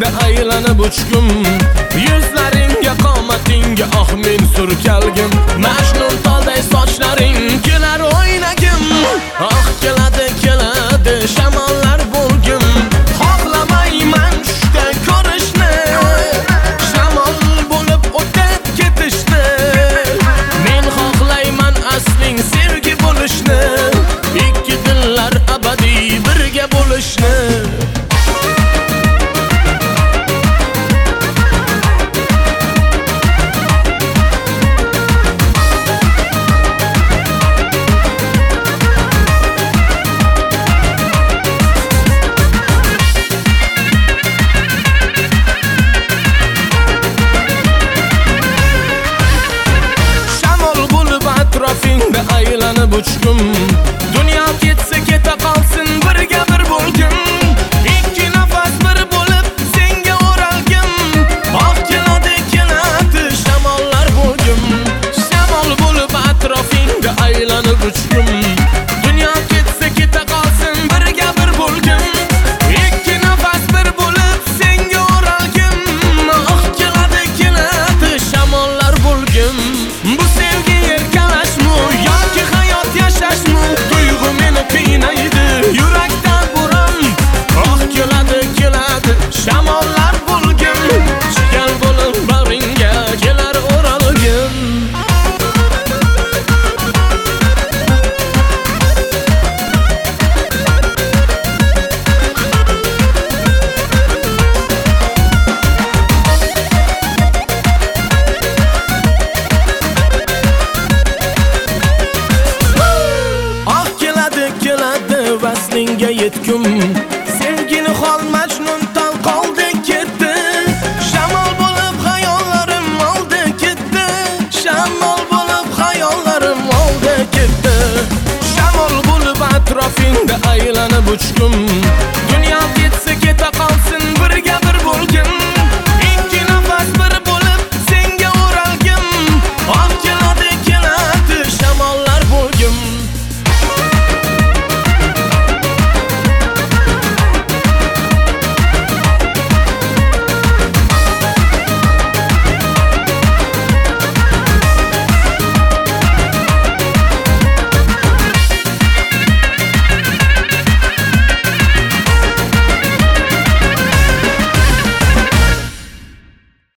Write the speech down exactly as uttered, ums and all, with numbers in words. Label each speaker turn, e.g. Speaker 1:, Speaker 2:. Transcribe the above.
Speaker 1: aylanib uchgum. Yuzlaringga qomatingga ah men surkalgim. Majnun tolday sochlaring kelar o'ynagim. Ah keladi keladi shamollar bo'lgim. Xohlamayman tushda ko'rishni, shamol bo'lib o'tib ketishni. Men xohlayman asling sevgi bo'lishni, ikki dillar abadiy birga bo'lishni. Atrofingda aylanib uchgum. Dunyo ketsa keta qolsin, birga bir bo'lgim. Ikki nafas bir bo'lib senga o'ralgim. Oh keladi keladi shamollar bo'lgim. Shamol bo'lib atrofingda aylanib uchgum. Dunyo ketsa keta qolsin, birga bir bo'lgim. Ikki nafas bir bo'lib senga o'ralgim. Oh keladi keladi shamollar bo'lgim. Bu sevgi yoki hayot yashashmi? Tuyg'u meni qiynaydi, yurakdan buram. Oh keladi keladi shamollar bo'lgim. Chiqar bo'lib bag'ringga kelar o'ralgim. Vaslingga yetgum.